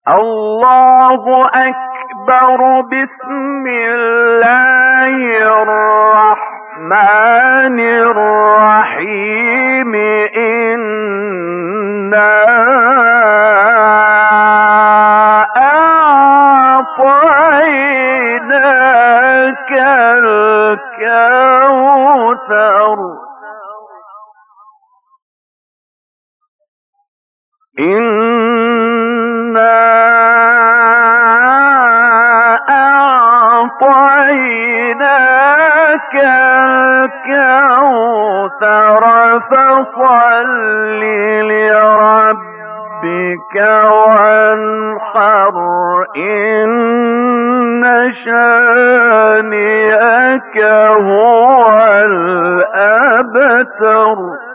الله أكبر. بسم الله الرحمن الرحيم. إنا أعطيناك الكوثر. إنا أعطيناك الكوثر فصل لربك وانحر. إن شانئك هو الأبتر.